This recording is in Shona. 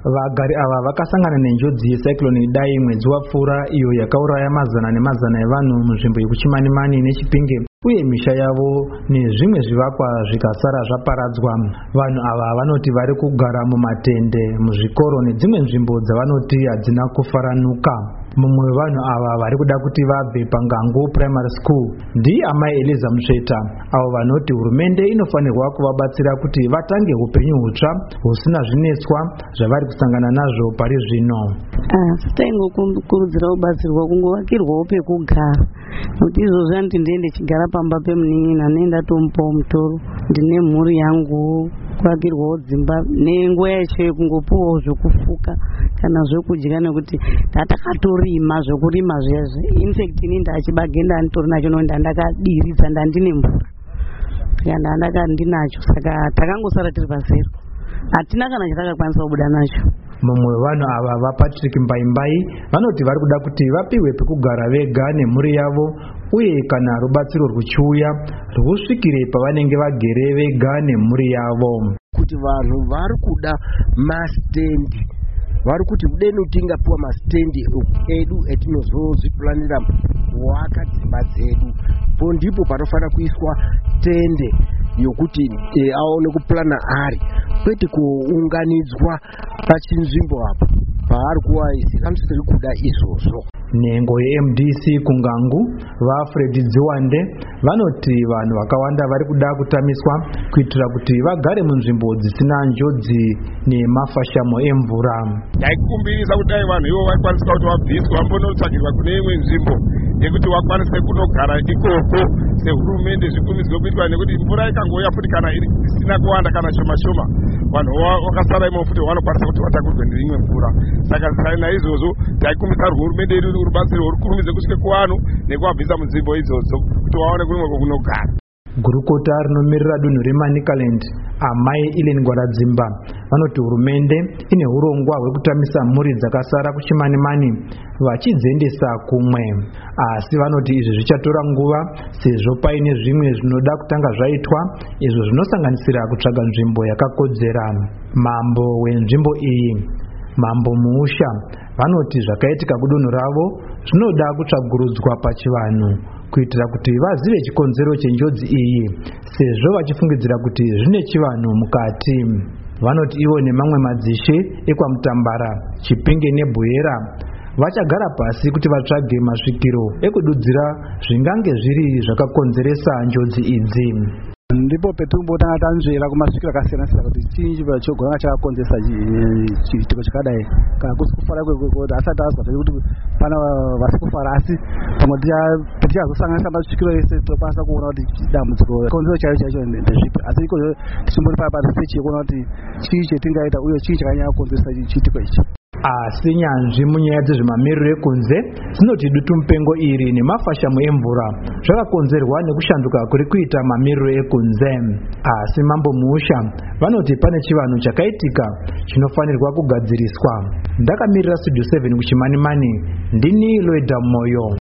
Vagari ava vakasangana nenjodzi yecyclone Idai mwedzi wapfuura iyo yakauraya mazana nemazana evanhu munzvimbo yekuChimanimani neChipinge uye misha yavo nezvimwe zvivakwa zvikasara zvaparadzwa. Vanhu ava vanoti vari kugara mumatende, muzvikoro nedzimwe nzvimbo dzavanoti hadzina kufaranuka. Mumwe wevanhu ava vari kuda kuti vabve paNgango Primary School ndiamai Eliza Mutsveta, avo vanoti hurumende inofanirwa kuvabatsira kuti vatange upenyu hutsva husina zvinetswa zvavari kusangana nazvo pari zvino. Taingokurudzira kubatsirwa kungovakirwawo pekugara, nokuti izvozvo handiti ndiende chigara pamba pemunin'ina nendatomupawo mutoro, ndine mhuri yangu, kuvakirwawo dzimba nenguva yacho yekungopuwawo zvokufuka kana zvokudya, nekuti tatakatorima zvokurima zvezve. Infact ini ndachibage ndanitori nacho nokuti ndandakadiridza ndandine mvura ndandinacho, saka takangosara tiri pasero, hatina kana chatakakwanisa kubuda nacho. Mumwe wevanhu ava vaPatrick Mbaimbai vanoti vari kuda kuti vapiwe pekugara vega nemhuri yavo uye kana rubatsiro ruchiuya rwusvikire pavanenge vagere vega nemhuri yavo. Kuti vanhu vari kuda masitendi, vari kuti kudeni tingapiwa masitendi edu etinozozvipulanira kuwaka dzimba dzedu, po ndipo panofanira kuiswa tende yokuti aone kupulana ari, kwete kuunganidzwa pachinzvimbo apo paari kuvaisira. Anosiri kuda izvozvo. Nhengo yeMDC kuNgangu vaFred Dziwande vanoti vanhu vakawanda vari kuda kutamiswa kuitira kuti vagare munzvimbo dzisina njodzi nemafashamo emvura. Taikumbirisa kuti dai vanhu ivo vaikwanisa kuti vabviswa vambonotsvakirwa kune imwe nzvimbo yekuti vakwanise kunogara ikoko sehurumende zvikumidzwa kuitwa, nekuti mvura ikangouya futi kana isina kuwanda kana shoma shoma, vanhu vakasara imo futi vanokwanisa kuti vatakurwe neimwe mvura. Saka naizvozvo taikumbisa hurumende yedu rubatsiro rukurumidze kusvike kuvanhu nekuvabvisa munzvimbo idzodzo kuti vaone kurimwe kunogara. Gurukota rinomirira dunhu reManicaland amai Ellen Gwaradzimba vanoti hurumende ine urongwa hwekutamisa mhuri dzakasara kuChimanimani vachidziendesa kumwe, asi vanoti izvi zvichatora nguva sezvo paine zvimwe zvinoda kutanga zvaitwa, izvo zvinosanganisira kutsvaga nzvimbo yakakodzera. Mambo wenzvimbo iyi, Mambo Muusha, vanoti zvakaitika kudunhu ravo zvinoda kutsvagurudzwa pachivanhu kuitira kuti vazive chikonzero chenjodzi iyi, sezvo vachifungidzira kuti zvine chivanhu mukati. Vanoti ivo nemamwe madzishe ekwaMutambara, Chipinge neBuyera vachagara pasi kuti vatsvage masvikiro ekududzira zvingange zviri zvakakonzeresa njodzi idzi. Ndipo petumbotanga tanzvera kumasvikiro akasiyana-siyana kuti chinji chogona chakakonzeresa chiitiko chakadai, kana kusi kufara kwekuti asati azwa kuti pana vasi kufara, asi pamwe tichazosanganisa masvikiro ese tokwanisa kuona kuti dambudziko konzero chayo chaicho ndezvipi, asi ikozvo tichimbori paya parisechi yekuona kuti chii chetingaita uye chii chakanyanya kukonzeresa chiitiko ichi. Asi nyanzvi munyaya dzezvemamiriro ekunze dzinoti dutumupengo iri nemafashamo emvura zvakakonzerwa nekushanduka kuri kuita mamiriro ekunze. Asi Mambo Muusha vanoti pane chivanhu chakaitika chinofanirwa kugadziriswa. Ndakamirira Studio 7 kuChimanimani, ndini Loida Moyo.